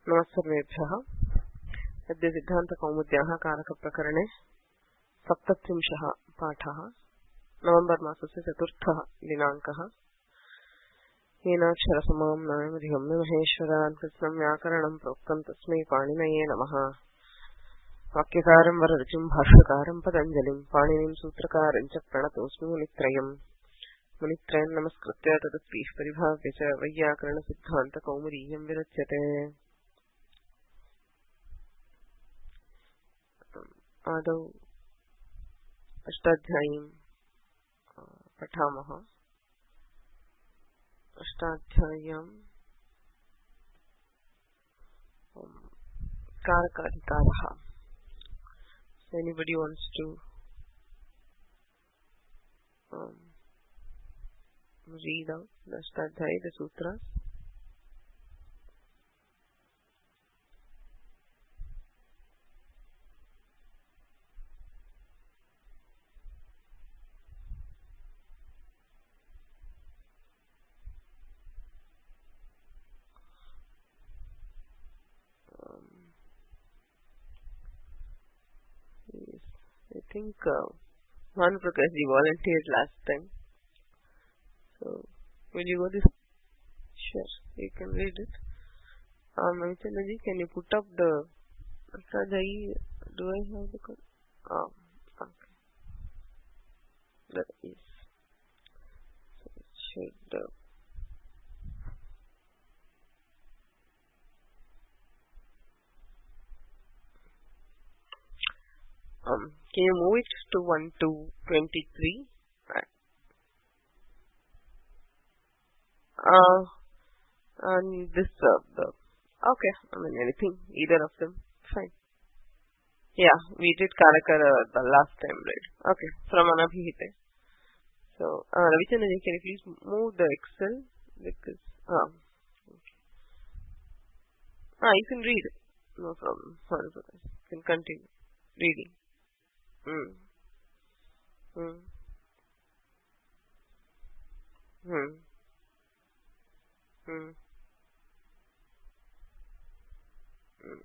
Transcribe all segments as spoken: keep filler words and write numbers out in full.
नमस्सर्वेभ्यः। अद्य सिद्धान्तकौमुद्याः कारकप्रकरणे सप्तत्रिंशः पाठः। नवम्बर् मासस्य चतुर्थः दिनाङ्कः। येनाक्षरसमां नायमधिगम्य महेश्वरान् कृत्स्नं व्याकरणं प्रोक्तं तस्मै पाणिनये नमः। वाक्यकारं वररुचिं भाष्यकारं पतञ्जलिं पाणिनिं सूत्रकारं च प्रणतोऽस्मि मुनित्रयम्। मुनित्रयं नमस्कृत्य तदपीः परिभाव्य च वैयाकरणसिद्धान्तकौमुदीयं विरच्यते। आदौ अष्टाध्यायीं पठामः। अष्टाध्याय्यां कारकाधिकारः। So anybody wants to um, read out the Ashtadhyayi, the sutras? Yes, I think uh, Bhanu Prakash ji volunteered last time. So, will you go this? Sure, you can read it. Um, Amichala ji, can you put up the Ashtadhyayi? Do I have the code? Oh, okay. That is. So, it should. Uh, Um, can you move it to one to twenty-three? Uh, and this, uh, the, okay, I mean anything, either of them, fine. Yeah, we did Karakara the last time, right? Okay, from Anabhihite. So, uh, Ravichandra, can you please move the Excel? Because, uh, okay. Ah, you can read it. No problem. Sorry for that. You can continue reading. Hmm. Hmm. Hmm. Hmm. Hmm.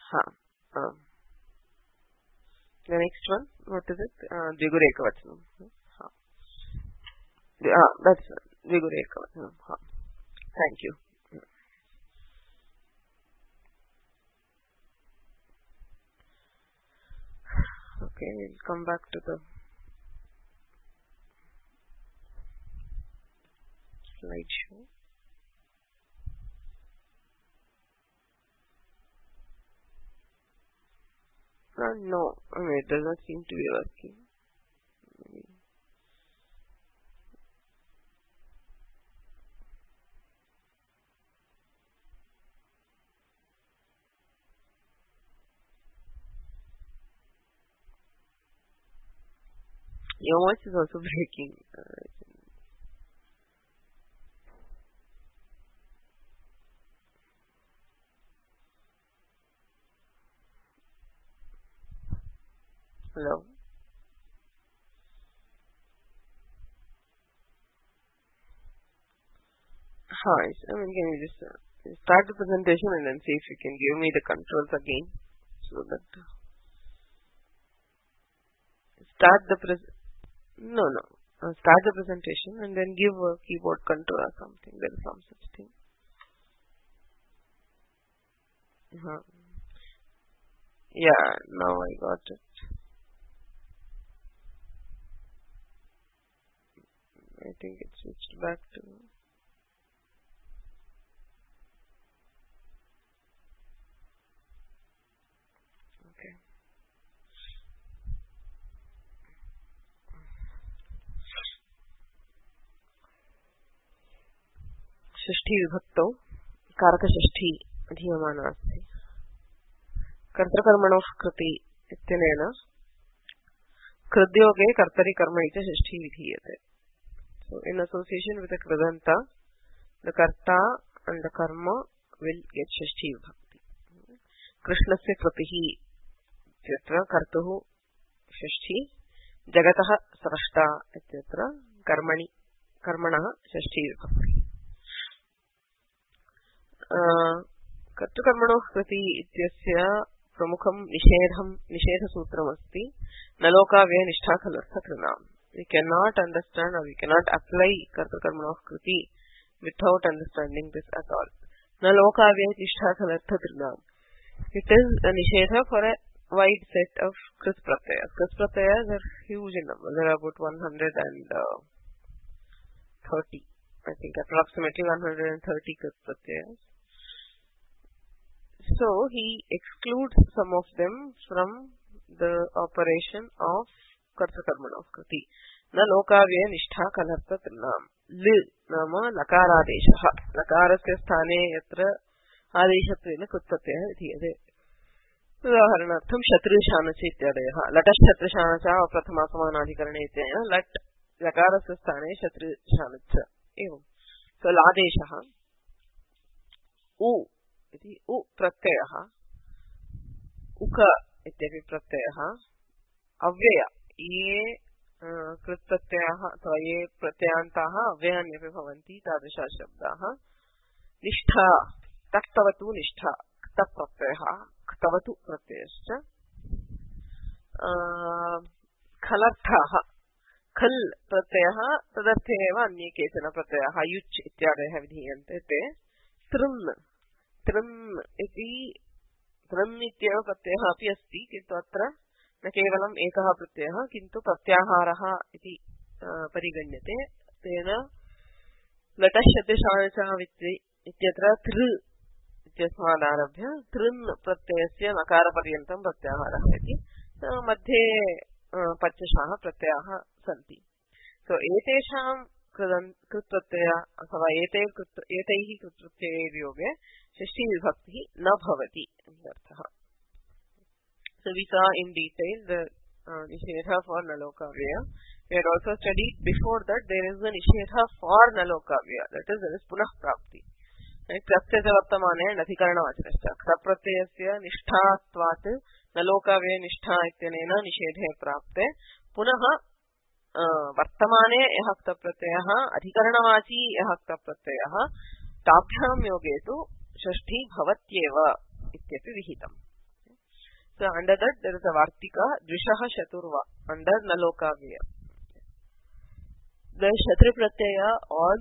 Ha. Uh, the next one, what is it? Uh, Dvigure Ekavachanam. Ha. Ah, that's Dvigure Ekavachanam. Ha. Thank you. Okay, we'll come back to the slideshow. Uh, no, I mean, it does not seem to be working. Your voice is also breaking. Uh, hello? Hi, I mean, can you just uh, start the presentation and then see if you can give me the controls again so that start the pres no no uh, start the presentation and then give a keyboard control or something. There is some such thing. Uh-huh. Yeah, now I got it. I think it switched back to okay. षष्ठी विभक्तौ कारकषष्ठी अधीयमाना अस्ति. कर्तृकर्मणोः कृति इत्यनेन कृद्योगे कर्तरि कर्मणि च षष्ठी विधीयते. So in association with the kridanta, the karta and the karma will get Shashthi vibhakti. कृष्णस्य कृतिः इत्यत्र कर्तुः षष्ठी, जगतः स्रष्टा इत्यत्र कर्मणि कर्मणः षष्ठी विभक्ति. कर्तृकर्मणोः कृति इत्यस्य प्रमुखं निषेधं निषेधसूत्रमस्ति. न लोकाव्यय निष्ठा खलर्थकृणाम्. We cannot understand or we cannot apply कर्तृकर्मणोः Kriti without understanding this at all. न लोकाव्यय निष्ठा खलर्थकृणाम्. It is a nishedha for a wide set of kris pratyayas. Kris pratyayas are huge in number. There are about one hundred thirty. I think approximately one hundred thirty kris pratyayas. So he excludes some of them from the operation of कर्तृकर्मणोः कृति. न लोकाव्यय निष्ठा कलर्थतृणाम्. ल नाम लकारादेशः. लकारस्य स्थाने यत्र आदेशत्वेन कृत्प्रत्ययः विधीयते. उदाहरणार्थं शत्रुशानच इत्यादयः. लटश्शत्रुशानच प्रथमासमानाधिकरणे इत्यनेन लट् लकारस्य स्थाने शत्रुशानच एवं. सो लादेशः उ इति उ प्रत्ययः, उक इत्यपि प्रत्ययः, अव्यय ये कृत्प्रत्ययाः अथवा ये प्रत्ययान्ताः अव्ययान्यपि भवन्ति तादृशाः शब्दाः. निष्ठा तक्तवतु निष्ठा क्तप्रत्ययः, क्तवतु प्रत्ययश्च. खलर्थाः खल् प्रत्ययः तदर्थे एव अन्ये केचन प्रत्ययाः युच् इत्यादयः विधीयन्ते. ते तृन् तृन् इति तृन् इत्येव प्रत्ययः अपि अस्ति, किन्तु अत्र न केवलम् एकः प्रत्ययः किन्तु प्रत्याहारः इति परिगण्यते. तेन लटश्शब्दशानच इत्यत्र तृ इत्यस्मादारभ्य तृन् प्रत्ययस्य नकारपर्यन्तं प्रत्याहारः इति मध्ये पञ्चशाः प्रत्ययाः सन्ति. सो एतेषां कृत्प्रत्यय अथवा एते एतैः कृत्प्रत्ययैर्योगे षष्ठी विभक्तिः न भवति इत्यर्थः. So we saw in detail the uh, nishedha for nalokavya. We had also studied before that there is a nishedha for nalokavya, that is there is punah prapti. Pratyate vartamane adhikaranavachanascha ktapratyayasya nishthatvat nalokavya nishtha ityanena nishedhe prapte punah vartamane yah ktapratyayah adhikaranavachi yah ktapratyayah tabhyam yoge tu षष्ठी भवत्येव इत्यपि विहितम्. So under that there is a Vartika, Dvishaha Shaturva, under Nalokavya. The Shatru Pratyaya on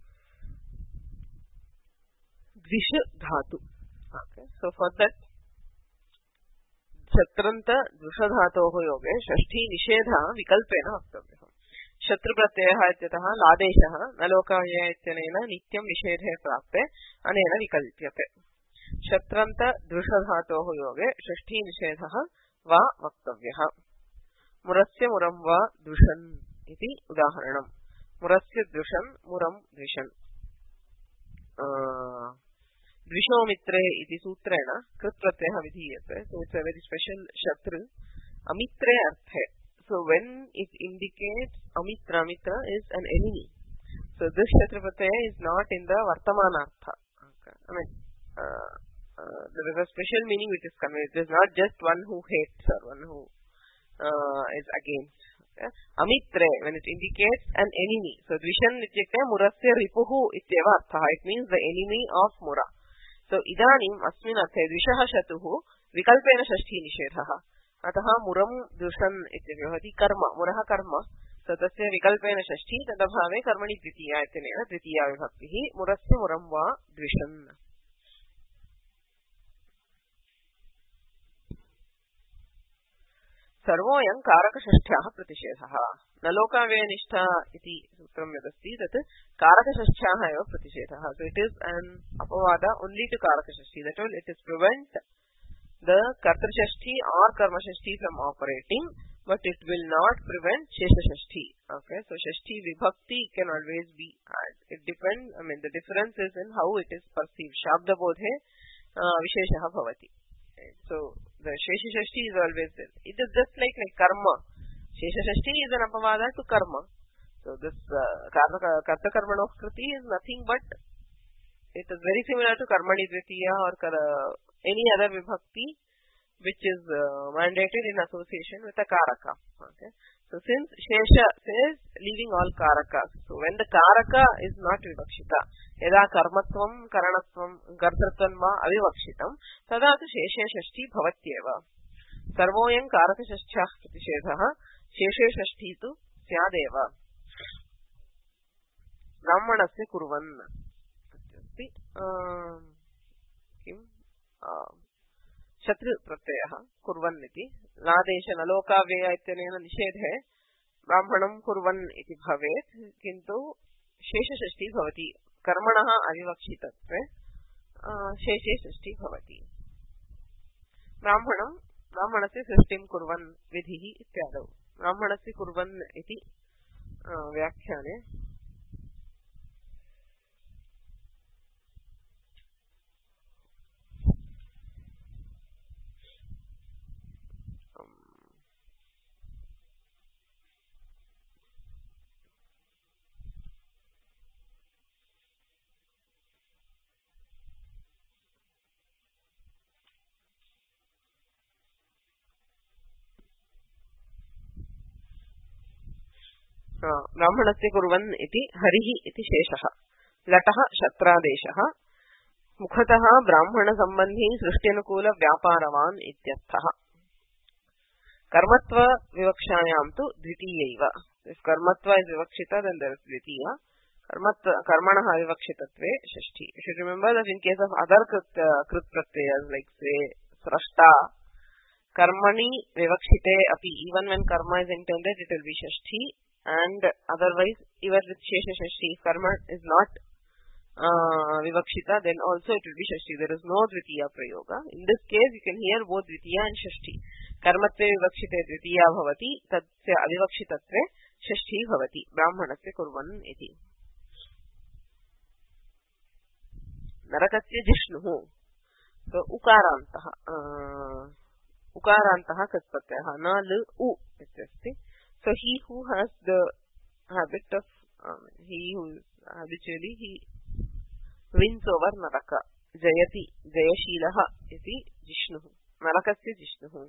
Dvisha Dhatu. Okay. So for that, Shatranta Dvisha Dhatoho Yoge, Shashti Nishedha Vikalpena Vaktavya. Shatru Pratyaya ityatah Ladeshaha Nalokavya ityanena Nityam Nishedhe Prapte Anena Vikalpyate. Shatranta Dvisha Dhatoho Yoge, Shashti Nishedha Va Vaktavya. Murasya Muram Va Dvishan iti Udaharanam. Murasya Dvishan Muram Dvishan. Dvishomitre iti sutrena Krit Pratyaya Vidhiyate. So it's a very special Shatru. Amitre Arthe. So when it indicates Amitra, Amitra is an enemy. So this Shatru Pratyaya is not in the Vartamanartha. Okay. I mean, uh, uh, there is a special meaning which is conveyed. It is not just one who hates or one who uh, is against. Okay. Amitre, when it indicates an enemy. So Dvishan ityakte Murasya Ripuhu ityeva artha. It means the enemy of Mura. So idanim asmin arthe Dvishaha Shatuhu Vikalpena Shashti Nishedhaha. Ataha Muram Dvishan ityavati karma. Muraha karma. So tasya Vikalpena Shashti tadabhave karmani Dvitiya ityana Dvitiya vibhaktihi Murasya Muram va Dvishan. Sarvoyam Karakashashthyah Pratishedaha. Nalokavya-nishta iti sutram yadasti that Karakashashthyah eva Pratishedaha. So it is an apavada only to Karakashashti. That will it is prevent the Kartrashashti or Karmashashti from operating, but it will not prevent Sheshashashti. Okay, so Shashti Vibhakti can always be had. It depends, I mean the difference is in how it is perceived. Shabda Bodhe uh, Visheshaha Bhavati. So the Sheshashashti is always there. It is just like like karma. Sheshashashti is an apavada to karma. So this uh, karta karmano kriti is nothing but it is very similar to karmani dvitiya or kara, any other vibhakti which is uh, mandated in association with a karaka. Okay. So since Shesha says leaving all karakas, so when the karaka is not vivakshita, yada karmatvam, karanatvam, gartatvam va avivakshitam, tada tu Sheshe Shashti bhavatyeva. Sarvoyam karaka shashtyah pratishedaha, Sheshe Shashti tu syadeva. Brahmanasya kurvan. Kim? Shatru Pratyaya Kurvan iti Ladesha Nalokavya ityanena Nishedhe Brahmanam Kurvan iti bhavet kintu Shesha Shashti bhavati Karmanaha Avivakshitatve Sheshe Shashti bhavati Brahmanam Brahmanasya Shashtim Kurvan Vidhihi ityadau. Brahmanasya Kurvan iti Vyakhyane Brahmanasya kurvan iti harihi iti sheshaha. Lataha Shatradeshaha. Mukhataha Brahmana sambandhi srishtianukula vyaparavan ityarthaha. Karmatva vivakshayam tu dvitiyaiva. If karmatva is vivakshita, then there is dvitiya. Karmatva karmanaha vivakshitatve shashti. You should remember that in case of other krit, uh, krit pratyayas like say srashta, karmani vivakshite api, even when karma is intended, it will be shashti. And otherwise, even with Shesha Shashti, if karma is not uh, vivakshita, then also it will be Shashti. There is no Dvitiya Prayoga. In this case, you can hear both Dvitiya and Shashti. Karmatve vivakshite Dvitiya bhavati, tatsya avivakshitatve Shashti bhavati. Brahmanasya kurvan iti. Narakasya jishnuhu. So, ukarantaha. Uh, ukarantaha katpatyaha. Na lu u. Ityasti. So he who has the habit of, um, he who is habitually, he wins over Naraka. Jayati, Jayashilaha iti Jishnuhu. Narakasya Jishnuhu.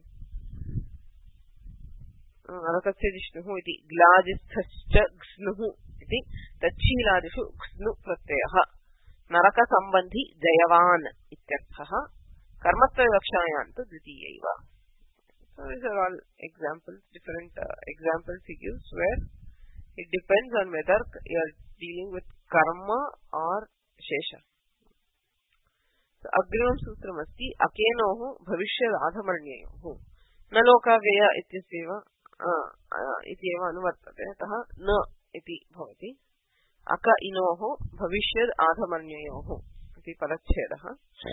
Narakasya Jishnuhu iti Glajisthascha Gsnuhu iti Tatshiladishu Gsnu Pratyaha. Naraka Sambandhi Jayavan ityarthaha. Karmatva Vivakshayantu Dvitiyaiva. So these are all examples, different uh, examples he gives where it depends on whether you are dealing with karma or shesha. So agrivam sutram asti akenoh bhavishyad adhamarnyayoh न लोकाव्यय इत्यस्यैव इत्येव अनुवर्तते अतः न इति भवति अक इनोः भविष्यद् आधमर्ण्ययोः इति पदच्छेदः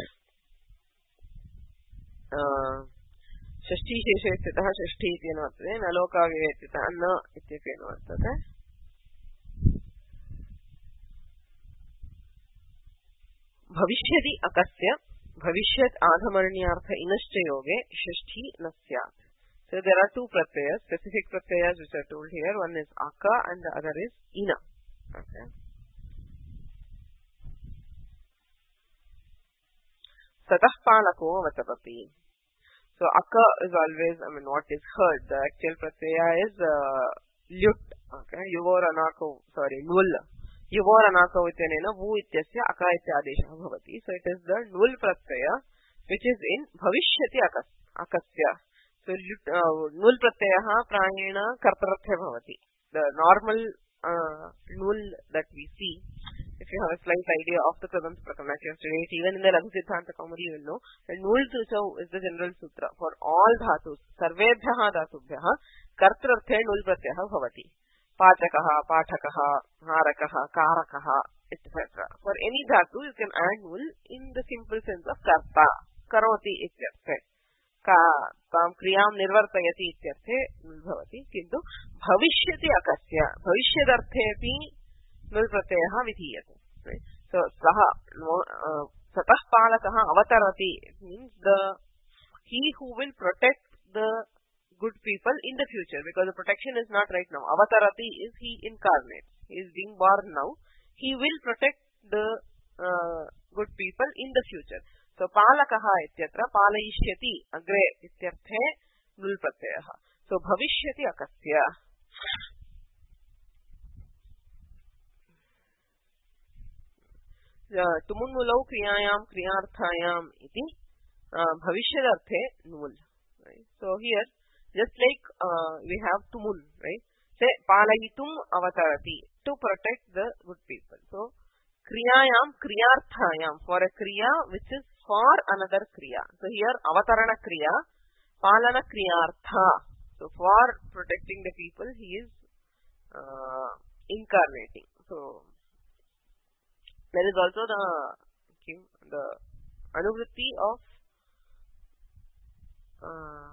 षष्ठी शेषे स्थितः षष्ठी इति अनुवर्तते न लोकाव्यय इत्यतः न इत्यपि अनुवर्तते भविष्यति अकस्य भविष्यत् आधमर्ण्यार्थ इनश्च योगे षष्ठी न स्यात्. So there are two pratyayas, specific pratyayas which are told here. One is aka and the other is ina. Okay. Satah palako vatapati. So aka is always, I mean, what is heard. The actual pratyaya is uh, lyut. Okay. Yuvor anako, sorry, nul. Yuvor anako ityanena vu ityasya aka ityadeshah bhavati. So it is the nul pratyaya which is in bhavishyati akas, akasya. So uh, nul pratyaya prayena kartararthe bhavati. The normal uh, nul that we see, if you have a slight idea of the Kradanta Prakama that you have studied, even in the Laghu Siddhanta Kaumudi you will know, the nul tuchau is the general sutra for all dhatus. Sarvebhyaha dhatubhyaha kartararthe nul pratyaya bhavati. Pachakaha, Pathakaha, Harakaha, Karakaha, et cetera. For any dhatu, you can add nul in the simple sense of karta, karoti ityarthe. Ka, tam kriyam nirvartayati ityarthe nul bhavati. Kintu bhavishyati akasya, bhavishyadarte nul pratyaya vidhiyate. Right? So, saha, uh, satah palakaha avatarati means the, he who will protect the good people in the future, because the protection is not right now. Avatarati is he incarnates. He is being born now. He will protect the uh, good people in the future. So, palakaha ityatra palayishyati agre ityarthe nul pratyaya. So, bhavishyati akasya. Tumunmulau kriyayam kriyarthayam iti bhavishyadarte nul. Right? So, here just like uh, we have tumun, right? Say palayitum avatarati, to protect the good people. So kriyayam kriyarthayam, for a kriya which is for another kriya. So here avatarana kriya, palana kriyartha. So for protecting the people he is uh, incarnating. So there is also the the anuvritti of uh,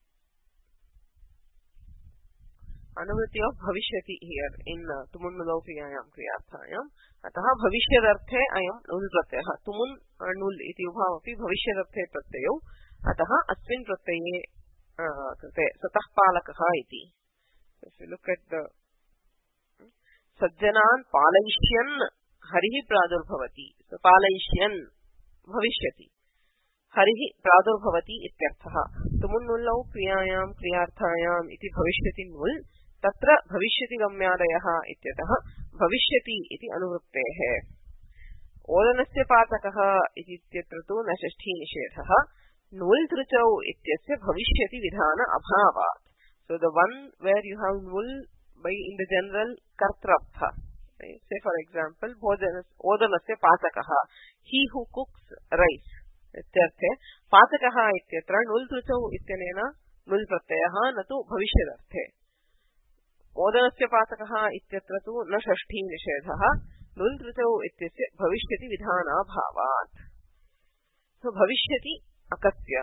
anuvritti of bhavishyati here in uh, tumunmulau kriyayam kriyarthayam. Ataha bhavishyadarte ayam nul pratyaya. Tumun uh, nul iti ubhavapi bhavishyadarte pratyayau. Ataha asmin pratyaye uh, krite satah palakaha iti. So if you look at the sajjanan palayishyan harihi pradurbhavati. So palayishyan bhavishyati. Harihi pradurbhavati ityarthaha. Tumunnulau kriyayam kriyarthayam iti bhavishyati nul. Tatra bhavishyati gamyadayaha ityataha bhavishyati iti anuvrittehe. Odanasya patakaha iti ityatra tu na shashthi nishedhaha. Nul truchau ityasya bhavishyati vidhana abhavat. So the one where you have nul by in the general kartrartha. Right? Say for example, odanasya patakaha. He who cooks rice. इत्यर्थे पाचकः इत्यत्र नुल् तृचौ इत्यनेन नुल् प्रत्ययः न तु भविष्यदर्थे. ओदनस्य पाचकः इत्यत्र तु न षष्ठी निषेधः. नुल् तृचौ इत्यस्य भविष्यति विधानाभावात्. सो भविष्यति अकस्य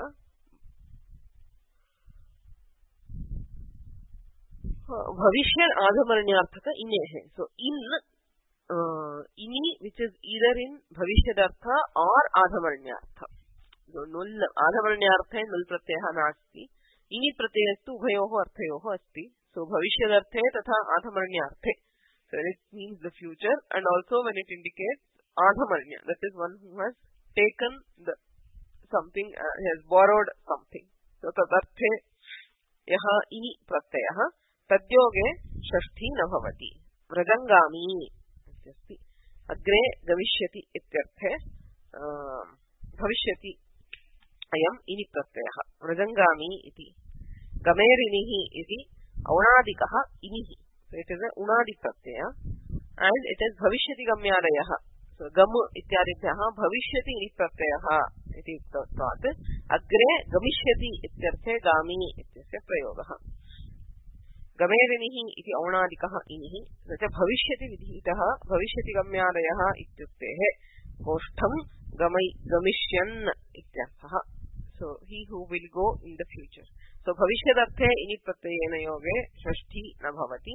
भविष्यत् आधमर्ण्यार्थक इनेः. सो इन Uh, ini which is either in bhavishyadhartha or adhamarnyartha. So nul adhamarnyarthe nul pratyaya nasti. Ini pratyayastu ubhayoh arthayoh asti. So bhavishyadharthe tatha adhamarnyarthe. So it means the future, and also when it indicates adhamarnya, that is one who has taken the something, uh, has borrowed something. So tadarthe yaha ini pratyayah tadyoge shashthi na bhavati. Vrajangami अग्रे गमिष्यति इत्यर्थे भविष्यति अयम् इनि प्रत्ययः व्रजङ्गामी इति Gamerinihi iti aunadikah inihi. So it is a unadi pratyaya and it is bhavishyati gamyadayah. So gam ityadibhyah bhavishyati ini pratyayah iti uktvat agre gamishyati ityarthe gami ityasya prayogah. Gamerinihi iti aunadikah inihi च भविष्यति विधितः भविष्यति गम्यादयः इत्युक्तेः गोष्ठं गमै गमिष्यन् इत्यर्थः. So he who will go in the future. So भविष्यदर्थे इनि प्रत्ययेन योगे षष्ठी न भवति.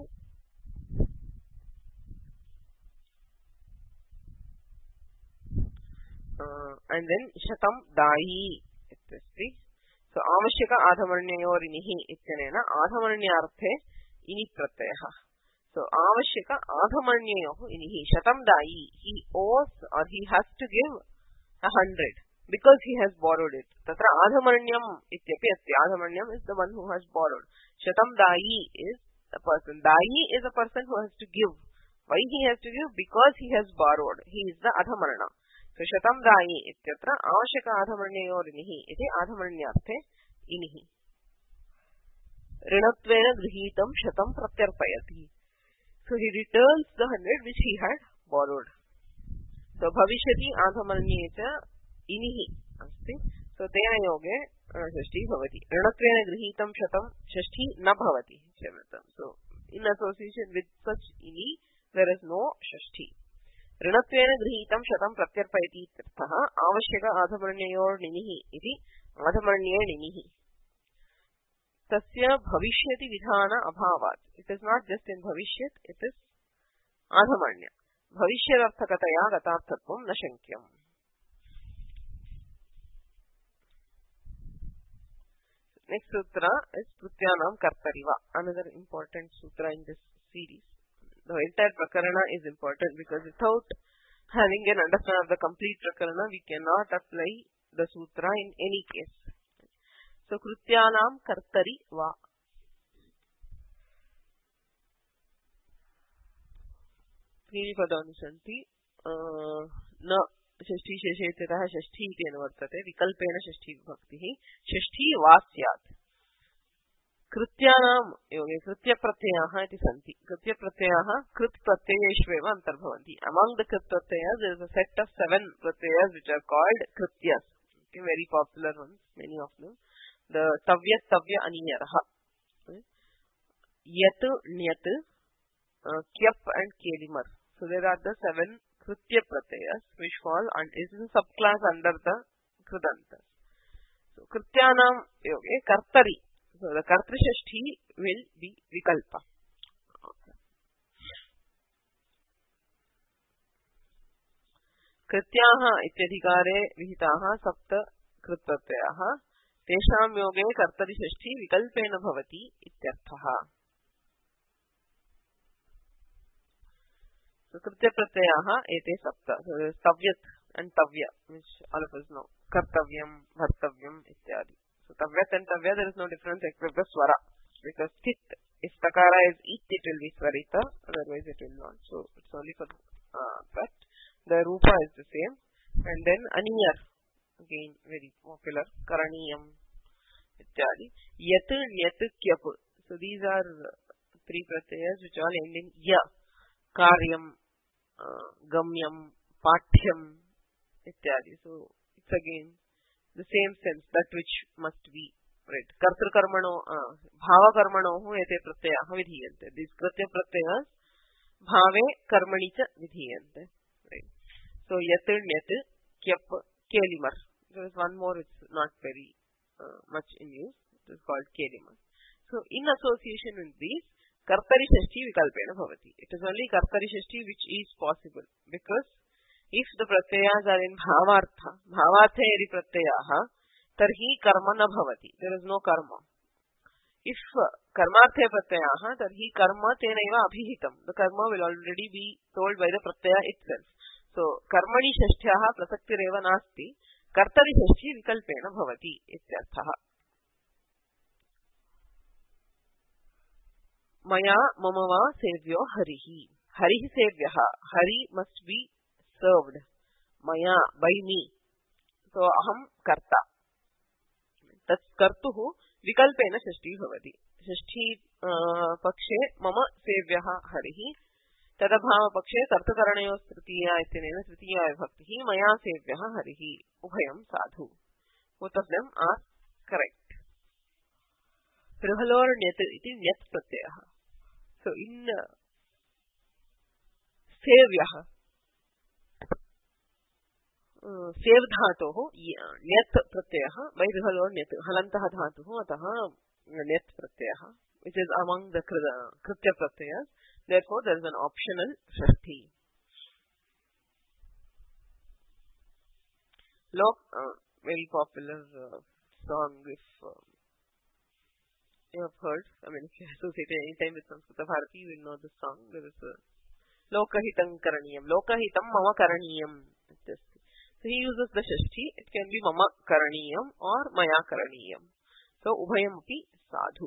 uh, and then shatam dayi इत्यस्ति. So आवश्यक आधमर्ण्ययोरिनिहि इत्यनेन आधमर्ण्यार्थे इनि प्रत्ययः. So avashyaka adhamarnyayoh inihi shatam dayi. He owes or he has to give a hundred because he has borrowed it. Tatra adhamarnyam ityapi asti. Adhamarnyam is the one who has borrowed. Shatam dayi is a person. Dayi is a person who has to give. Why he has to give? Because he has borrowed. He is the adhamarna. So shatam dayi ityatra avashyaka adhamarnyayor inihi iti adhamarnyarthe inihi. Rinatvena grihitam shatam pratyarpayati. So he returns the hundred which he had borrowed. So bhavishyati adhamarnyecha inihi asti. So tena yoge shashti bhavati. Rinatvena grihitam shatam shashti na bhavati. So in association with such ini there is no shashti. Rinatvena grihitam shatam pratyarpayati ityarthah avashyaka adhamarnyayor ninihi iti adhamarnye ninihi. Tasya bhavishyati vidhana abhavat. It is not just in bhavishyat, it is adhamarnya. Bhavishyarthakataya gatarthatvam na shankyam. Next sutra is Krutyanam Kartariva. Another important sutra in this series. The entire prakarana is important because without having an understanding of the complete prakarana, we cannot apply the sutra in any case. So Krutyanam Kartari va. Trini padani santi. Na षष्ठी शेषेत्यतः षष्ठी इति वर्तते. विकल्पेन षष्ठी विभक्तिः. षष्ठी वा स्यात्. कृत्यानां योगे कृत्यप्रत्ययाः इति सन्ति. कृत्यप्रत्ययाः कृत् प्रत्ययेष्वेव अन्तर्भवन्ति. Among the कृत् प्रत्ययाः there is a set of seven pratyayas which are called krityas. Okay, very popular ones, many of them. The tavya tavya aniyarah. Yat nyat uh, kyap and kelimar. So there are the seven kritya pratyayas which fall and is a subclass under the kridantas. So krityanam yoge kartari. So the kartri shashti will be vikalpa. Okay. Krityaha ityadhikare vihitaha sapta krit pratyayah. Tesham yoge kartari shashti vikalpena bhavati ityarthaha. So kritya pratyayah ete sapta. So there is tavyat and tavya which all of us know. Kartavyam, bhartavyam ityadi. So tavyat and tavya there is no difference except the swara. Because tit, if takara is it, it will be swarita, otherwise it will not. So it's only for uh, that. The rupa is the same. And then aniyar, again very popular, karaniyam ityadi. Yat, nyat, kyap. So these are three pratyayas which all end in ya. Karyam, uh, gamyam, pathyam ityadi. So it's again the same sense, that which must be read. Kartru karmano, uh, bhava karmano ete pratyayah vidhiyante. These kritya pratyayas bhave karmani cha vidhiyante. Right. So yat, nyat, kyap, kelimar. There is one more, it's not very uh, much in use. It is called kelimar. So in association with these, kartari shashti vikalpena bhavati. It is only kartari shashti which is possible because if the pratyayas are in bhavartha, bhavartha yadi pratyayaha, tarhi karma na bhavati. There is no karma. If karmarthe pratyayaha, tarhi karma tenaiva abhihitam. The karma will already be told by the pratyaya itself. So karmani shashtyaha prasaktireva nasti, kartari shashti vikalpena bhavati ityarthaha. Maya mamava sevyo harihi. Harihi sevyaha. Hari must be served. Maya, by me. So aham karta. That's kartuhu विकल्पेन षष्ठी भवति षष्ठी पक्षे मम सेव्यः हरिः तदभावपक्षे कर्तकरणयोः तृतीया इत्यनेन तृतीया विभक्तिः मया सेव्यः हरिः उभयं साधु both of them are correct बृहलोर्ण्यत् इति ण्यत् प्रत्ययः so in uh, सेव्यः सेव धातोः ण्यत् प्रत्ययः बै बृहलोर्ण्यत् हलन्तः धातुः अतः ण्यत् प्रत्ययः which is among the कृत्य प्रत्ययः therefore there is an optional Shashthi lok uh, very popular uh, song if uh, you have heard I mean if you associate any time with Samskrita Bharati you will know the song there is a lokahitam karaniyam lokahitam mama karaniyam so he uses the Shashthi it can be mama karaniyam or maya karaniyam so ubhayam api sadhu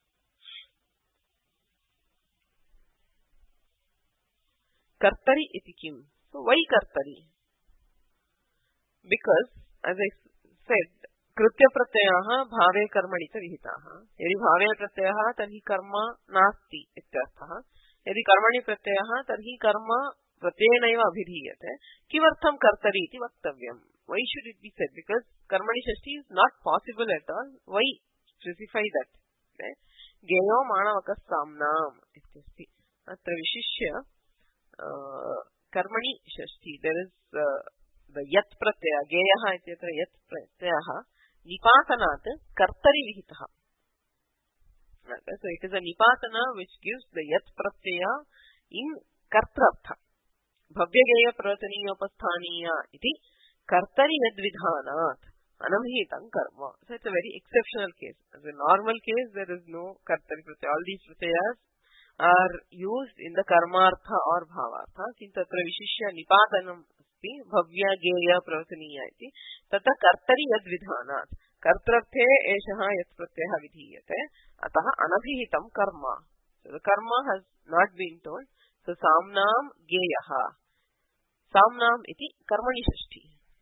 kartari iti kim so why kartari because as I said कृत्य प्रत्ययः भावे कर्मणि च विहिताः यदि भावे प्रत्ययः तर्हि कर्म नास्ति इत्यर्थः यदि कर्मणि प्रत्ययः तर्हि कर्म प्रत्ययेनैव अभिधीयते किमर्थं कर्तरि इति वक्तव्यम् why should it be said because कर्मणि षष्ठी is not possible at all why specify that गेयो माणवकः साम्नाम् इत्यस्ति अत्र विशिष्य कर्मणि षष्ठी there is uh, the यत् प्रत्ययः गेयः इत्यत्र यत् प्रत्ययः निपातनात् कर्तरि विहितः so it is a nipatana which gives the yat pratyaya in kartrartha bhavyagaya pravataniyopathaniya iti kartari yadvidhanat anamhitam karma so it's a very exceptional case as a normal case there is no kartari pratyaya all these pratyayas are used in the karmartha or bhavartha kintu atra vishishya nipatanam asti bhavyagaya pravataniya iti tata kartari yadvidhanat कर्तृर्थे एषः यत् प्रत्ययः विधीयते अतः अनभिहितं कर्म so the karma has not been told so samnam गेयः samnam iti कर्मणि षष्ठी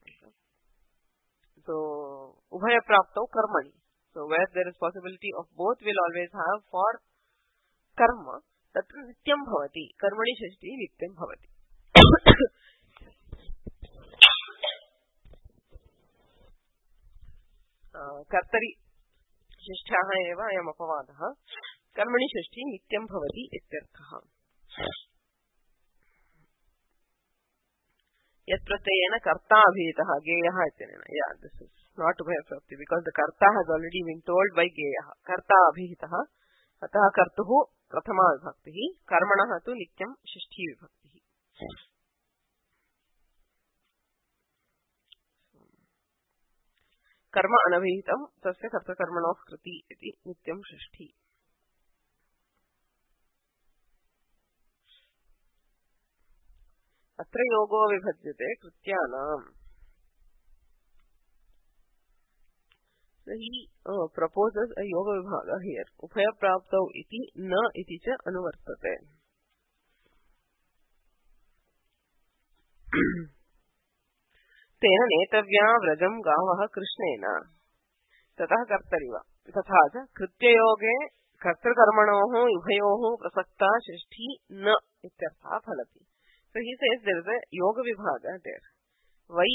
so ubhaya praptau karmani so where there is possibility of both will always have for karma तत्र नित्यं भवति कर्मणि षष्ठी नित्यं भवति कर्तरि षष्ठ्याः एव अयम् अपवादः कर्मणि षष्ठी नित्यं भवति इत्यर्थः यत् प्रत्ययेन कर्ता अभिहितः गेयः इत्यनेन yeah this is not ubhaya prapti because the karta has already been told by गेयः कर्ता अभिहितः अतः कर्तुः प्रथमा विभक्तिः कर्मणः तु नित्यं षष्ठी विभक्तिः कर्म अनभिहितं तस्य कर्तकर्मणोः कृति इति नित्यं षष्ठी अत्र योगो विभज्यते कृत्यानाम् so he uh, proposes a yoga vibhaga here ubhaya praptau iti na iti cha anuvartate तेन नेतव्या व्रजं गावः कृष्णेन ततः कर्तरिव तथा च कृत्ययोगे कर्तृकर्मणोः उभयोः प्रसक्ता षष्ठी न इत्यर्थः फलति so he says there is a yoga vibhaga there why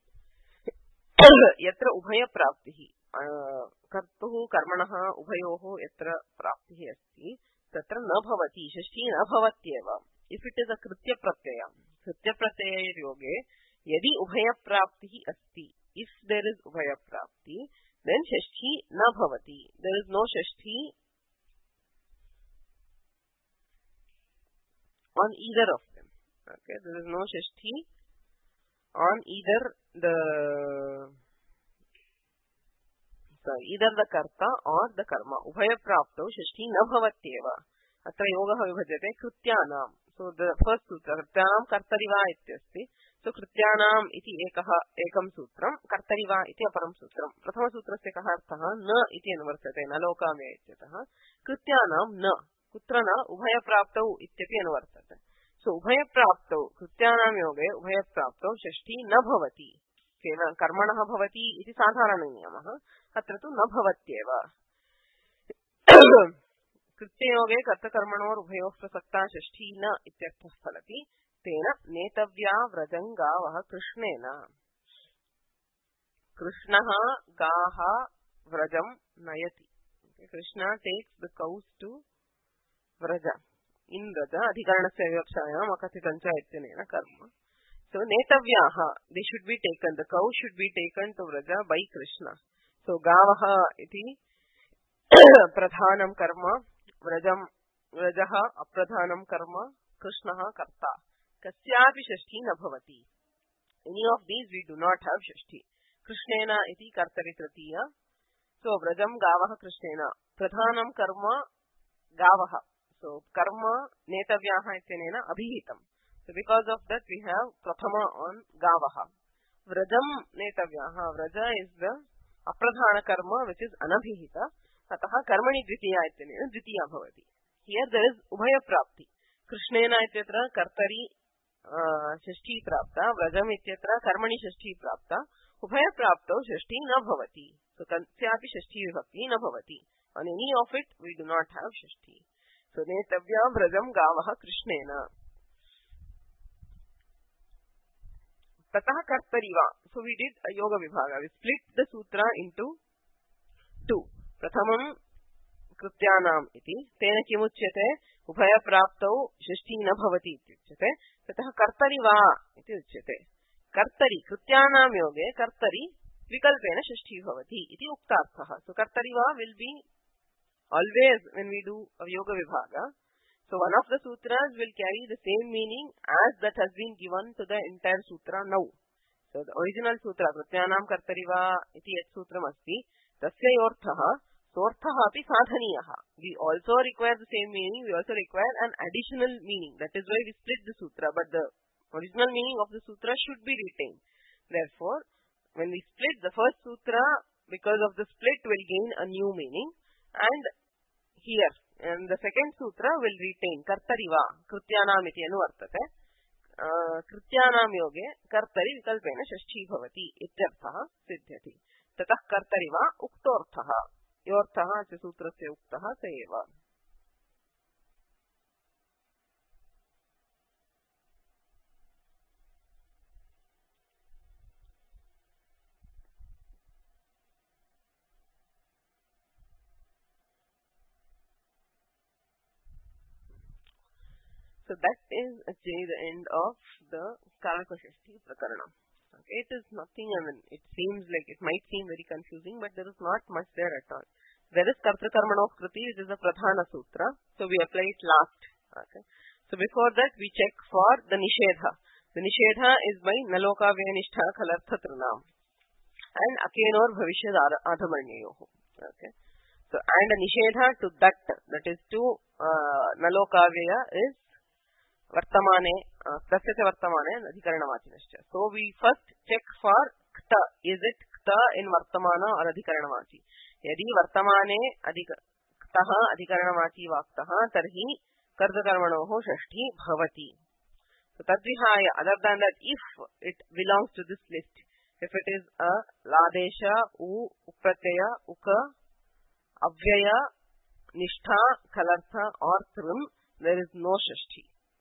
यत्र उभय प्राप्तिः कर्तुः कर्मणः उभयोः यत्र प्राप्तिः अस्ति तत्र न भवति षष्ठी न भवत्येव if it is a कृत्य प्रत्यय कृत्य प्रत्यये योगे यदि उभय प्राप्तिः अस्ति if there is उभय प्राप्ति then षष्ठी न भवति there is no Shashthi on either of them okay there is no Shashthi on either the sorry either the karta or the karma ubhaya praptau षष्ठी न भवत्येव अत्र योगः विभज्यते कृत्यानां so the first sutra कृत्यानां कर्तरिवा इत्यस्ति so कृत्यानाम् इति एकः एकं सूत्रं कर्तरिवा इति अपरं सूत्रं प्रथमसूत्रस्य कः अर्थः न इति अनुवर्तते न लोकामे इत्यतः कृत्यानां न कुत्र न उभयप्राप्तौ इत्यपि अनुवर्तते so उभयप्राप्तौ कृत्यानां योगे उभयप्राप्तौ षष्ठी न भवति केवलं कर्मणः भवति इति साधारणनियमः अत्र तु न भवत्येव कृत्ययोगे कर्तकर्मणोर उभयोः प्रसक्ता षष्ठी न इत्यर्थः फलति तेन नेतव्या व्रजं गावः कृष्णेन कृष्णः गाः व्रजं नयति Krishna takes the cows to Vraj in Vraj अधिकरणस्य विवक्षायाम् अकथितं च इत्यनेन कर्म so नेतव्याः they should be taken the cow should be taken to vraja by Krishna so गावः इति प्रधानं कर्म व्रजं व्रजः अप्रधानं कर्म कृष्णः कर्ता कस्यापि षष्ठी न भवति any of these we do not have षष्ठी कृष्णेन इति कर्तरि तृतीया so व्रजं गावः कृष्णेन प्रधानं कर्म गावः so कर्म नेतव्याः इत्यनेन अभिहितम् so because of that we have prathama on गावः व्रजं नेतव्याः व्रज is the अप्रधान कर्म which is anabhihita अतः कर्मणि द्वितीया इत्यनेन द्वितीया भवति here there is उभय प्राप्ति कृष्णेन इत्यत्र कर्तरि षष्ठी प्राप्ता व्रजम् इत्यत्र कर्मणि षष्ठी प्राप्ता उभय प्राप्तौ षष्ठी न भवति so कस्यापि षष्ठी विभक्ति न भवति on any of it we do not have Shashthi so नेतव्या व्रजं गावः कृष्णेन ततः कर्तरि वा so we did a yoga vibhaga we split the sutra into two प्रथमं कृत्यानाम् इति तेन किमुच्यते उभय प्राप्तौ षष्ठी न भवति इत्युच्यते ततः कर्तरि वा इति उच्यते कर्तरि कृत्यानां योगे कर्तरि विकल्पेन षष्ठी भवति इति उक्तार्थः सो कर्तरि वा will be always when we do a yoga vibhaga so one of the sutras will carry the same meaning as that has been given to the entire sutra now so the original sutra कृत्यानां कर्तरि वा इति यत् सूत्रम् अस्ति तस्य योऽर्थः सोऽर्थः अपि साधनीयः we also require the same meaning we also require an additional meaning that is why we split the sutra but the original meaning of the sutra should be retained therefore when we split the first sutra because of the split will gain a new meaning and here and the second sutra will retain kartari va krutyanam iti anuvartate कृत्यानां योगे कर्तरि विकल्पेन षष्ठी भवति इत्यर्थः सिद्ध्यति ततः कर्तरि वा उक्तोऽर्थः योऽर्थः च सूत्रस्य उक्तः स एव so that is actually the end of the Karaka Shashti Prakaranam. Okay, it is nothing, I mean, it seems like, it might seem very confusing, but there is not much there at all. There is Kartakarmanof Kriti, which is a Pradhana Sutra, so we apply it last. Okay, so before that we check for the Nishedha. The Nishedha is by Naloka Vyanishta Khalarthatranam and Akenor Bhavishyad Adhamarnyayoho. Okay, so and a Nishedha to that, that is to uh, Nalokavya is वर्तमाने तस्य च वर्तमाने अधिकरणवाचिनश्च so we first check for क्त is it क्त in वर्तमान or अधिकरणवाची यदि वर्तमाने अधिक क्तः अधिकरणवाची वाक्तः तर्हि कर्तकर्मणोः षष्ठी भवति so तद्विहाय other than that if it belongs to this list if it is a लादेश उ उप्रत्यय उक अव्यय निष्ठा खलर्थ or trim there is no Shashthi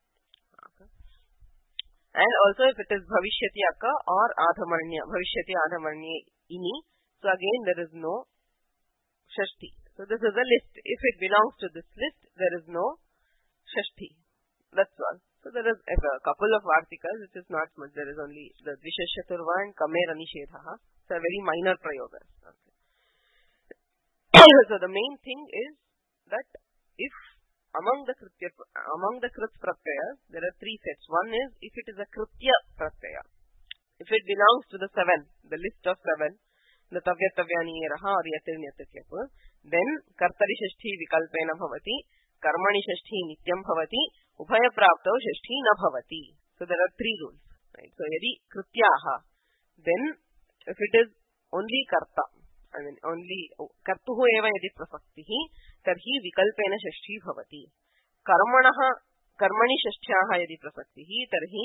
and also if it is bhavishyati aka or adhamarnya bhavishyati adhamarnya ini so again there is no shashti so this is a list if it belongs to this list there is no shashti that's all so there is a couple of articles which is not much there is only the dvishashaturva and kamera nishedha so very minor prayogas okay. So the main thing is that if among the kritya, among the krit pratyayas there are three sets one is if it is a kritya pratyaya if it belongs to the seven the list of seven the tavyatavyani raha or yatirnyatyap then kartari shashti vikalpena bhavati karmani shashti nityam bhavati ubhaya praptau shashti na bhavati so there are three rules right so yadi krityaha then if it is only karta I mean only kartuh eva yadi prasaktihi tarhi vikalpena shashti bhavati कर्मणः कर्मणि षष्ठ्याः यदि प्रसक्तिः तर्हि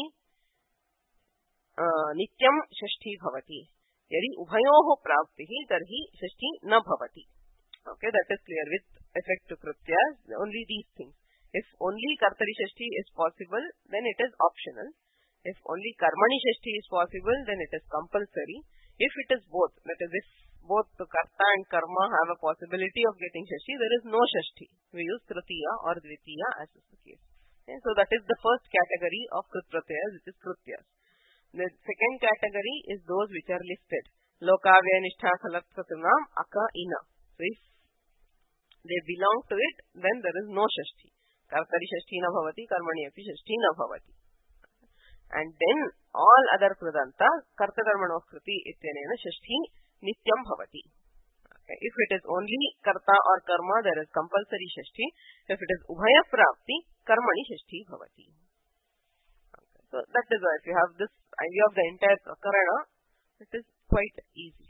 नित्यं षष्ठी भवति यदि उभयोः प्राप्तिः तर्हि षष्ठी न भवति okay that is clear with effect to Krityas, only these things. If only Kartari Shashti is possible, then it is optional. If only Karmani Shashti is possible, then it is compulsory. If it is both, that is, if both the Karta and Karma have a possibility of getting Shashti, there is no Shashti. We use Tritiya or Dvitiya as is the case. Okay? So that is the first category of Krit Pratyayas, which is Krityas. The second category is those which are listed. Lokavya Nishtha Khalak Pratunam Aka Ina. So if they belong to it, then there is no Shashti. Kartari Shashti na bhavati, Karmani api Shashti na bhavati. And then all other Kridanta, Karta Karmano Kriti ityanena Shashti Nityam bhavati. Okay. If it is only Karta or Karma, there is compulsory Shashti. If it is Ubhaya Prapti, Karmani Shashti bhavati. Okay. So that is why if you have this idea of the entire Prakarana, it is quite easy.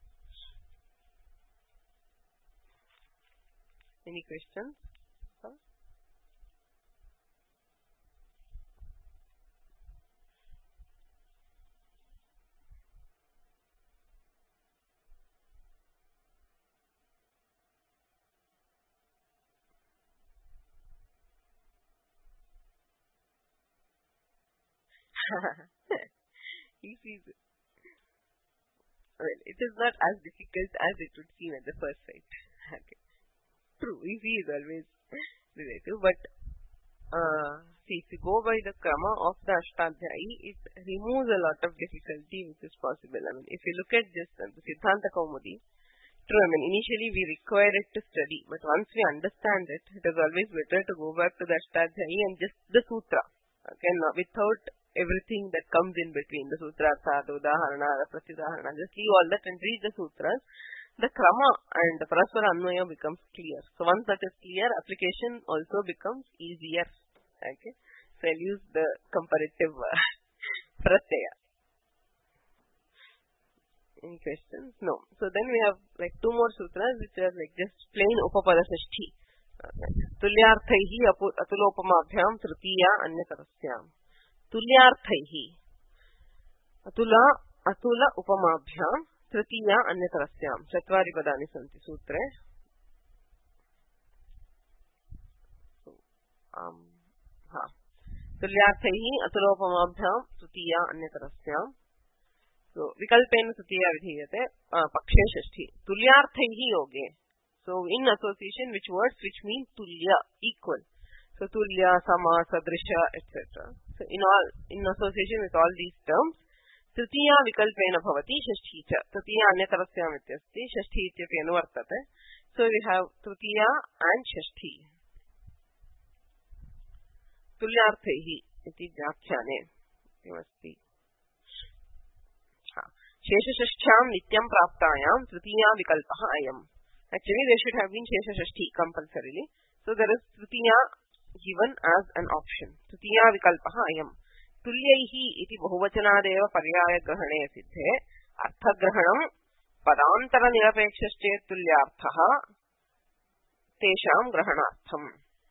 Any questions? Huh? Easy. Well, it is not as difficult as it would seem at the first sight. Okay. True, easy is always relative, but uh, see, if you go by the Krama of the Ashtadhyayi, it removes a lot of difficulty which is possible. I mean, if you look at just uh, the Siddhanta Kaumudi, true, I mean, initially we require it to study, but once we understand it, it is always better to go back to the Ashtadhyayi and just the Sutra, okay, no, without everything that comes in between, the Sutrartha, the Udaharana, the Pratidharana, just leave all that and read the Sutras. The Krama and the Paraswara Anvaya becomes clear. So once that is clear, application also becomes easier. Okay. So I'll use the comparative uh, Pratyaya. Any questions? No. So then we have like two more sutras which are like just plain Upapada Shashti. Tulyarthaihi atulopamabhyam tritiya anyatarasyam. Tulyarthaihi atula atula upamabhyam Tritiya Anyatarasyam. Chatvari padani santi sutre. So, um, ha. Tulyarthaihi atulopamabhyam Tritiya Anyatarasyam. So, vikalpena Tritiya vidhiyate pakshe shashti. Tulyarthaihi yoge. So, in association, which words which mean tulya, equal. So, tulya, sama, sadrisha, et cetera. So, in all, in association with all these terms, Tritiya vikalpena bhavati shashti cha. Tritiya anyatarasyam ityasti. Shashti ityapi anuvartate. So we have Tritiya and Shashti. Tulyarthaihi iti vyakhyane. Kimasti. Shesha shashthyam nityam praptayam Tritiya vikalpaha ayam. Actually there should have been Shesha shashti compulsorily. So there is Tritiya given as an option. Tritiya vikalpaha ayam. तुल्यैहि इति बहुवचनादेव पर्यायग्रहणे सिद्धे अर्थग्रहणं पदान्तरनिरपेक्षश्चेत् तुल्यार्थः तेषां ग्रहणार्थम्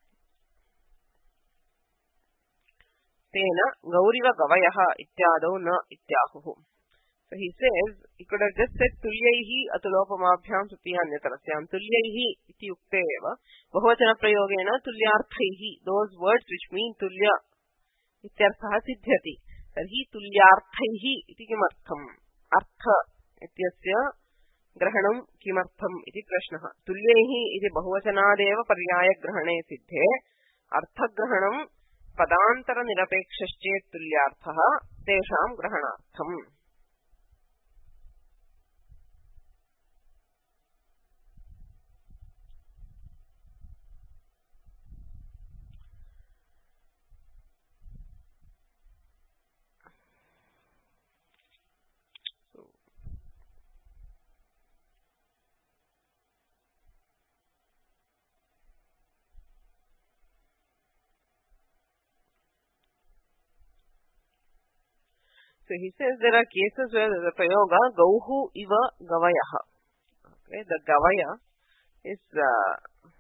तेन गौरिव गवयः इत्यादौ न इत्याहुः. So he says, he could have just said tulyaihi atulopamabhyam sutiyanyatarasyaam. Tulyaihi iti ukte eva bahuvachana prayogena tulyarthaihi, those words which mean tulya इत्यर्थः सिद्ध्यति. तर्हि तुल्यार्थैः इति किमर्थम्? अर्थ इत्यस्य ग्रहणं किमर्थम् इति प्रश्नः. तुल्यैः इति बहुवचनादेव पर्यायग्रहणे सिद्धे अर्थग्रहणं पदान्तरनिरपेक्षश्चेत् तुल्यार्थः तेषां ग्रहणार्थम्. So he says there are cases where the prayoga gauhu iva gavayaha. Okay, the gavaya is uh,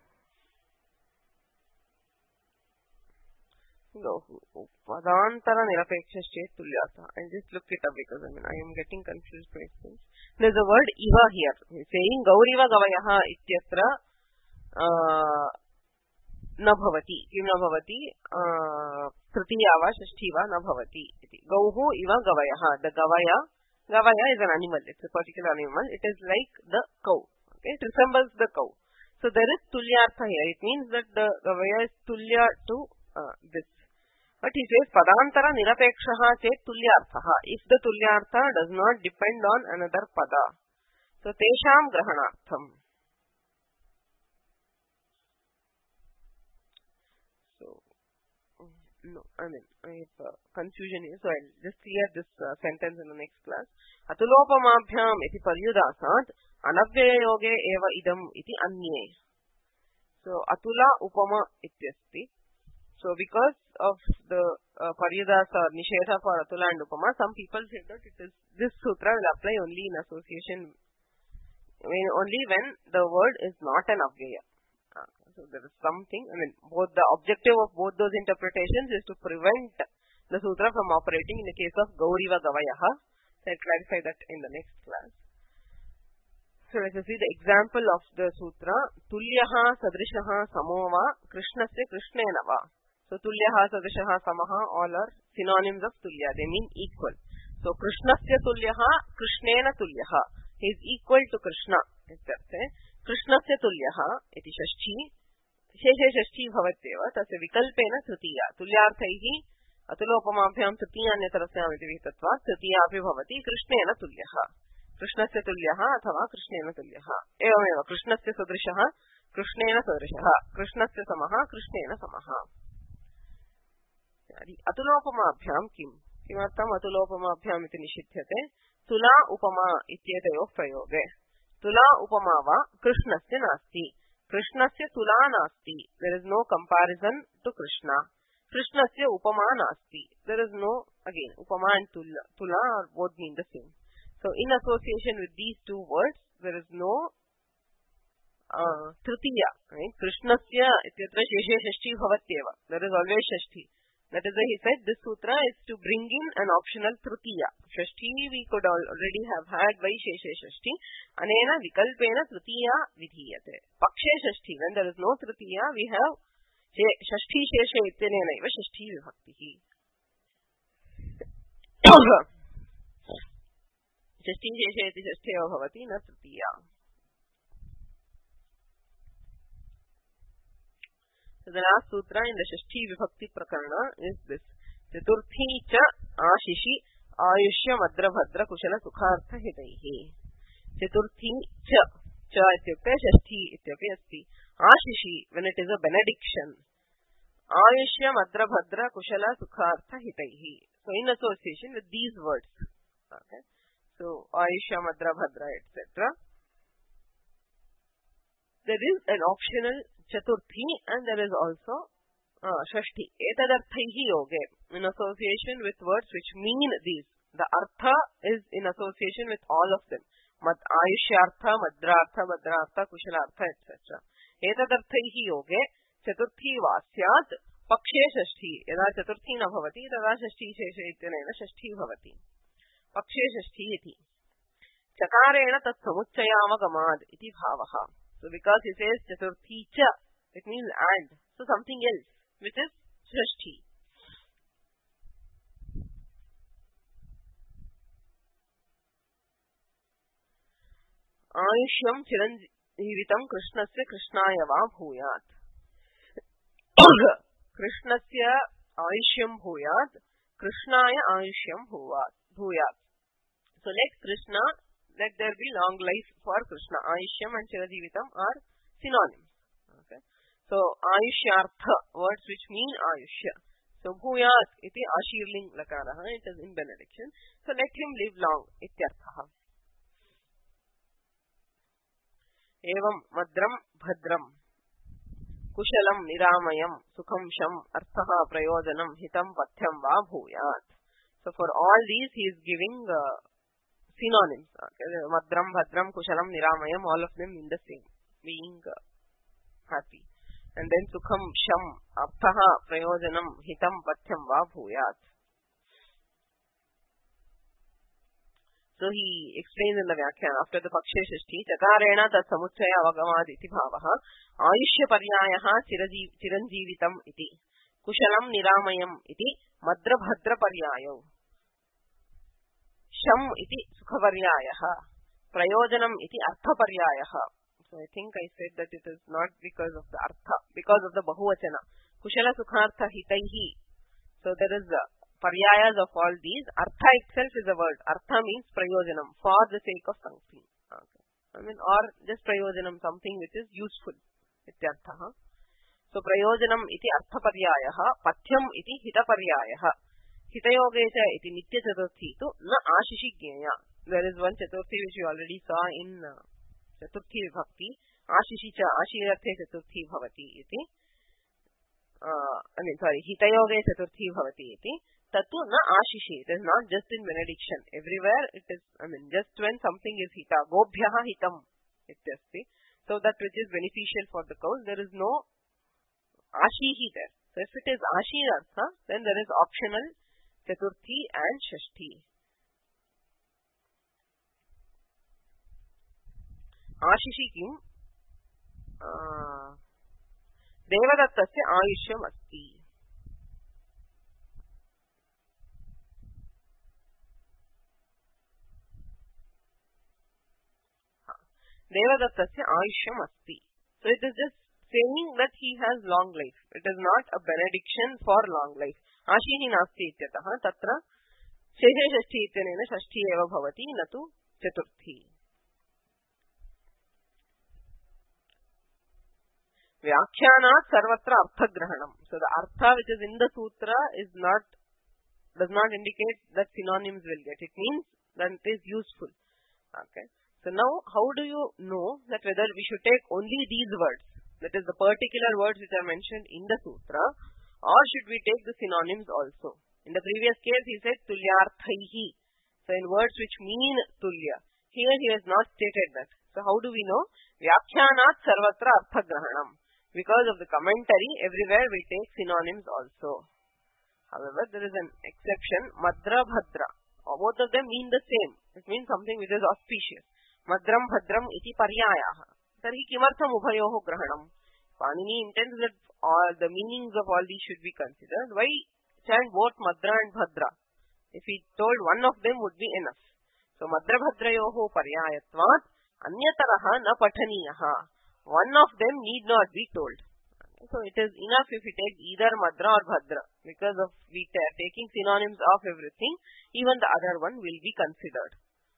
gauhu padantara nirapekshasche tulyata. I'll just look it up because I mean I am getting confused by things. There is a word iva here. He is saying gauriva gavayaha ityatra न भवति किं न भवति तृतीया वा षष्ठी वा न भवति इति गौः इव गवयः the gavaya gavaya is an animal, it's a particular animal, it is like the cow, okay, it resembles the cow. So there is tulyartha here, it means that the gavaya is tulya to uh, this. But he says padantara nirapekshaha chet tulyarthaha, if the tulyartha does not depend on another pada. So tesham grahanartham. No, I mean, I have uh, confusion here, so I'll just clear this uh, sentence in the next class. Atulopamabhyam iti paryudasat anavyayoge eva idam iti anye. So, atula upama ityasti. So, because of the uh, paryudasa nishedha for atula and upama, some people say that it is, this sutra will apply only in association, I mean, only when the word is not an avyaya. So there is something, I mean, both the objective of both those interpretations is to prevent the sutra from operating in the case of Gauriva Gavayaha. So I'll clarify that in the next class. So let us see the example of the sutra. Tulyaha sadrishaha samova krishnasya krishnenava. So tulyaha sadrishaha samaha all are synonyms of tulya. They mean equal. So krishnasya tulyaha krishnena tulyaha. He is equal to Krishna. Krishnasya tulyaha iti shashti. शेषे षष्ठी भवत्येव तस्य विकल्पेन तृतीया तुल्यार्थैः अतुलोपमाभ्यां तृतीयान्यतरस्याम् इति विहितत्वात् तृतीया अपि भवति कृष्णेन तुल्यः कृष्णस्य तुल्यः अथवा कृष्णेन तुल्यः एवमेव कृष्णस्य सदृशः कृष्णेन सदृशः कृष्णस्य समः कृष्णेन समः अतुलोपमाभ्यां किम् किमर्थम् अतुलोपमाभ्याम् इति निषिध्यते तुला उपमा इत्येतयोः प्रयोगे तुला उपमा वा कृष्णस्य नास्ति Krishnasya tula nasti. There is no comparison to Krishna. Krishnasya upama nasti. There is no, again, upama and tula, tula are both mean the same. So in association with these two words, there is no uh, tritiya. Right? Krishnasya ityatra sheshe shashti bhavatyeva. There is always shashti. That is why he said this sutra is to bring in an optional tritiya. Shashti we could already have had by sheshe shashti. Anena vikalpena tritiya vidhiyate. Pakshe shashti. When there is no tritiya, we have shashti sheshe ityanena eva shashti vibhaktihi. Shashti sheshe iti shashti eva bhavati na tritiya. So the last sutra in the Shashti Vibhakti Prakarana is this. Chaturthi cha ashishi ayushya madra bhadra kushala sukhartha hitaihi. Chaturthi cha. Cha ityukte Shashti ityapi asti. Ashishi, when it is a benediction. Ayushya madra bhadra kushala sukhartha hitaihi. So in association with these words. Okay. So ayushya madra bhadra et cetera. There is an optional Chaturthi and there is also uh, Shashti. Etadarthaihi yoge. In association with words which mean these. The artha is in association with all of them. Mad ayushyartha, madrartha, madrartha, kushalartha, et cetera. Etadarthaihi yoge. Chaturthi vasyat pakshe shashti. Yada chaturthi na bhavati, tada shashti sheshe ityanena shashti bhavati. Pakshe shashti iti. Chakarena tat samuchayamagamad iti bhavaha. So because he says chaturthi cha, it means and. So something else, which is shashti. Ayushyam chiranjivitam krishnasya krishnaya va bhuyat. Krishnasya ayushyam bhuyat. Krishnaya ayushyam bhuyat. So let Krishna, let there be long life for Krishna. Ayushyam and Chirajivitam are synonyms. Okay. So Ayushyartha, words which mean Ayushya. So Bhuyat iti Ashirling Lakaraha, it is in benediction. So let him live long. Ityarthaha. Evam madram bhadram. Kushalam niramayam. Sukham sham arthaha prayojanam hitam pathyam va bhuyat. So for all these he is giving uh, synonyms. Okay. Madram, Bhadram, Kushalam, Niramayam, all of them mean the same. Being uh, happy. And then Sukham, Sham, Arthaha, Prayojanam, Hitam, Pathyam, Va, Bhuyat. So he explains in the Vyakhyan, after the Pakshe Shashti, Chakarena tat samuchaya avagavad iti bhavaha, Ayushya paryayaha chiranjeevitam iti, Kushalam niramayam iti, Madra bhadra paryayo, Sham iti sukha paryayaha, Prayojanam iti artha paryayaha. So I think I said that it is not because of the artha, because of the bahuvachana. Kushala sukhartha hitaihi. So there is a paryayas of all these. Artha itself is a word. Artha means prayojanam, for the sake of something. Okay. I mean, or just prayojanam, something which is useful. Ityartha. So prayojanam iti artha paryayaha, pathyam iti hita paryayaha. Hitayogecha iti nitya chaturthi tu na ashishi gneya. There is one chaturthi which we already saw in uh, chaturthi vibhakti. Ashishi cha ashirarthe chaturthi bhavati iti. Uh, I mean, sorry, hitayoge chaturthi bhavati iti. Tatu na ashishi. It is not just in benediction. Everywhere it is, I mean, just when something is hita. Gobhyaha hitam ityasti. So that which is beneficial for the cows, there is no ashihi there. So if it is ashirartha, then there is optional chaturthi and shashti. Ashishi kim? Uh, Devadattasya ayushyam asti. Devadattasya ayushyam asti. So it is just saying that he has long life. It is not a benediction for long life. Ashihi nasti ityatah tatra sheshe shashti ityanena shashti eva bhavati natu chaturthi. Vyakhyanat sarvatra artha grahanam. So the artha which is in the sutra is not, does not indicate that synonyms will get. It means that it is useful. Okay. So now how do you know that whether we should take only these words, that is the particular words which are mentioned in the sutra, or should we take the synonyms also? In the previous case he said tulyarthaihi. So in words which mean tulya. Here he has not stated that. So how do we know? Vyakhyanat sarvatra artha grahanam. Because of the commentary, everywhere we take synonyms also. However, there is an exception, madra bhadra. Both of them mean the same. It means something which is auspicious. Madram bhadram iti paryayaha. Tarhi kimartham ubhayoho grahanam. Panini intends that all the meanings of all these should be considered. Why chant both madra and bhadra? If he told one of them would be enough. So madra bhadrayoho paryayatvat anyataraha na pathaniyaha. One of them need not be told. So it is enough if we take either madra or bhadra. Because of we are taking synonyms of everything, even the other one will be considered.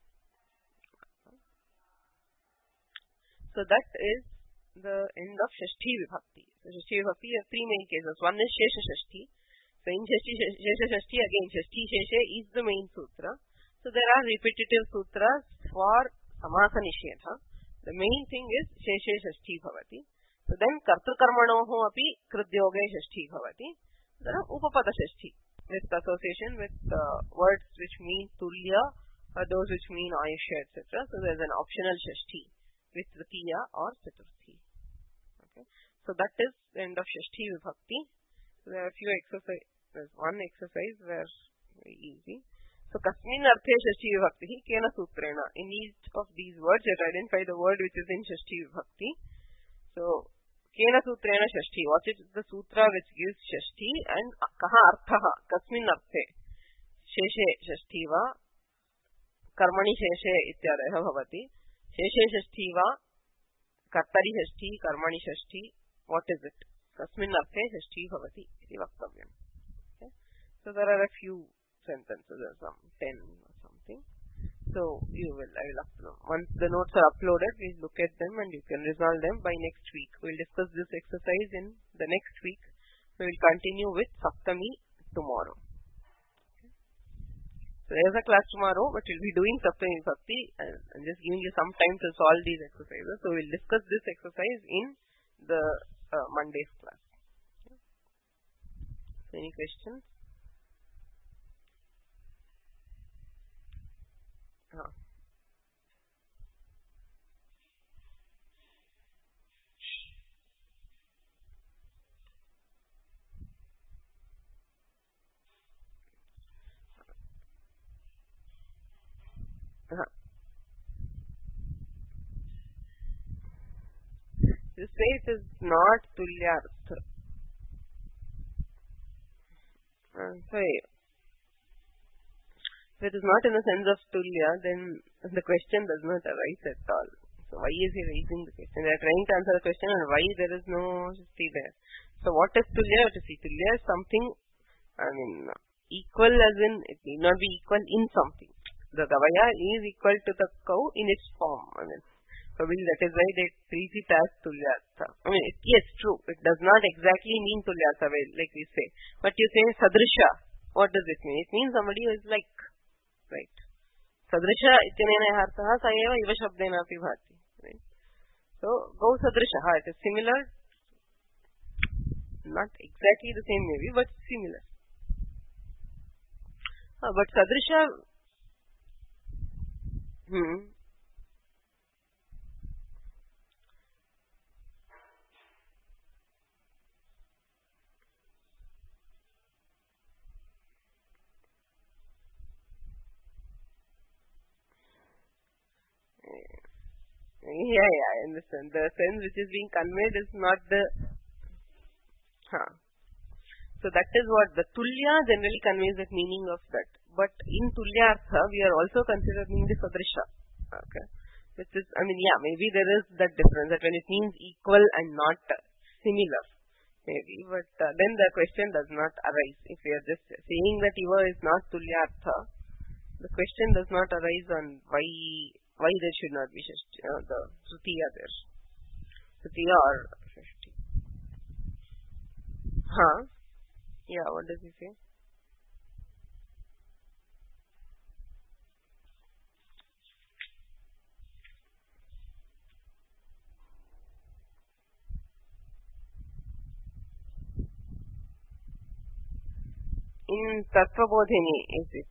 So that is the end of Shashti Vibhakti. So Shashti Vibhakti has three main cases. One is Shesha Shashti. So in Shashti, Shesha Shashti again Shashti Sheshe is the main sutra. So there are repetitive sutras for Samasa Nishetha. The main thing is Sheshe Shashti Bhavati. So then Kartrukarmanoho api Krudyoge Shashti Bhavati. Then Upapada Shashti with association with uh, words which mean Tulya or those which mean Ayushya et cetera. So there is an optional Shashti with Tritiya or Chaturthi. Okay. So that is the end of Shashti Vibhakti. So there are a few exercises. There is one exercise where very easy. So, kasmin arthe Shashti Vibhakti kena sutrena. In each of these words, you identify the word which is in Shashti Vibhakti. So, kena sutrena Shashti. What is the sutra which gives Shashti and kaha arthaha? Kasmin arthe. Sheshe Shashti va. Karmani Sheshe ityadaya bhavati. Sheshe Shashti va. Kartari Shashti. Karmani Shashti. What is it? Kasmin arthe Shashti bhavati. Iti vaktavya. Okay. So, there are a few sentences or some ten or something. So you will, I will upload. Once the notes are uploaded, we'll look at them and you can resolve them by next week. We'll discuss this exercise in the next week. We will continue with Saptami tomorrow. Okay. So there's a class tomorrow, but we'll be doing Saptami Bhakti and I'm just giving you some time to solve these exercises. So we'll discuss this exercise in the uh, Monday's class. Okay. So any questions? Huh. Uh, it is not tulyartha. Uh, sorry. If it is not in the sense of tulya, then the question does not arise at all. So why is he raising the question? They are trying to answer the question and why there is no shruti there. So what is tulya? To see, tulya is something, I mean, equal as in, it need not be equal in something. The gavaya is equal to the cow in its form. I mean, probably that is why they treat it as tulyartha. I mean, it, yes, true. It does not exactly mean tulyartha, like we say. But you say sadrisha. What does it mean? It means somebody who is like, right? Sadrisha ityanena arthaha sa eva iva shabdena api bhati. Right? So, go sadrisha. It is similar. Not exactly the same maybe, but similar. Uh, but sadrisha, hmm. Yeah, yeah, I understand. The sense which is being conveyed is not the... Huh. So that is what the tulya generally conveys the meaning of that. But in tulyartha, we are also considering the sadrisha. Okay. Which is, I mean, yeah, maybe there is that difference that when it means equal and not similar. Maybe. But uh, then the question does not arise. If we are just saying that Iva is not tulyartha, the question does not arise on why why there should not be uh, the Tritiya there. Tritiya or fifty. Huh? Yeah, what does he say? In Tattvabodhini, is it?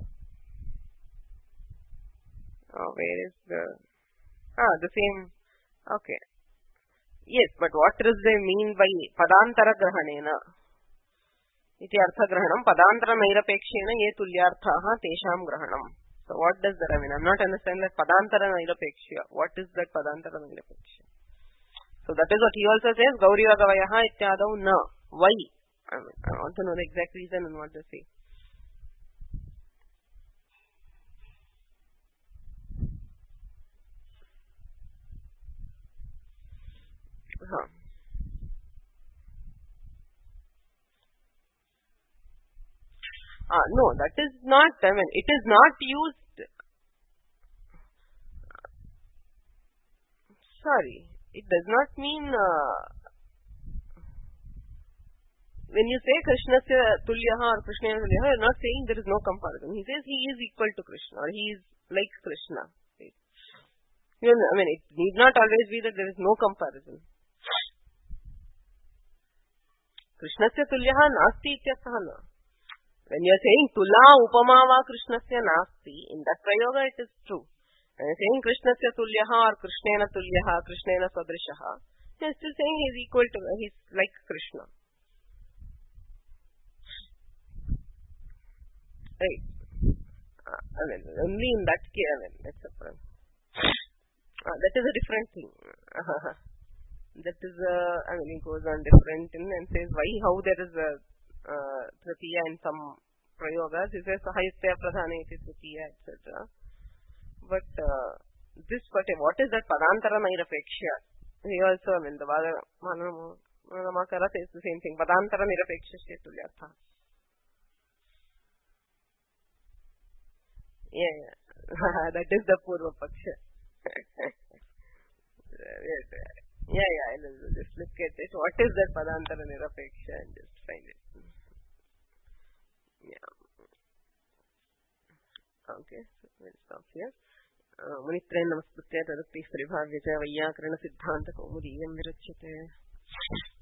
Oh, where is the... Ah, the same. Okay. Yes, but what does they mean by padantara grahanena? Iti artha grahanam padantara nairapekshena ye tulyarthaha tesham grahanam. So what does that mean? I'm not understanding that padantara nairapekshya. What is that padantara nairapekshya? So that is what he also says, Gauriva Gavayaha ityadau na. Why? I, mean, I want to know the exact reason and what to say. Huh. Ah, no, that is not, I mean, it is not used. Sorry, it does not mean, uh, when you say Krishnasya tulyaha or Krishnaya tulyaha, you are not saying there is no comparison. He says he is equal to Krishna or he is like Krishna. Right? You know, I mean, it need not always be that there is no comparison. Krishnasya tulyaha nasti ityarthaha na. When you are saying tula upama va Krishnasya nasti, in that prayoga it is true. When you are saying Krishnasya tulyaha or Krishnena tulyaha, Krishnena sadrishaha, he is still saying he is equal to, he is like Krishna. Right. Uh, I mean, only in that case, I mean, that's a problem. Uh, that is a different thing. That is a, I mean, he goes on different in and says why, how there is a uh, Tritiya in some prayogas. He says Sahayitya Pradhana iti Tritiya, et cetera. But uh, this, what is that Padantara Nirapekshya? He also, I mean, the Manamakara says the same thing. Padantara Nirapekshya Tulyartha. Yeah, yeah. That is the Purva Paksha. Yes, yeah, yeah, I'll just look at it. What is that Padantara Nirapeksha and just find it. Yeah. Okay, so we'll stop here. Munitrayan namasputya tadukti saribhavya cha vayyakarana siddhanta kaumudiyam virachyate.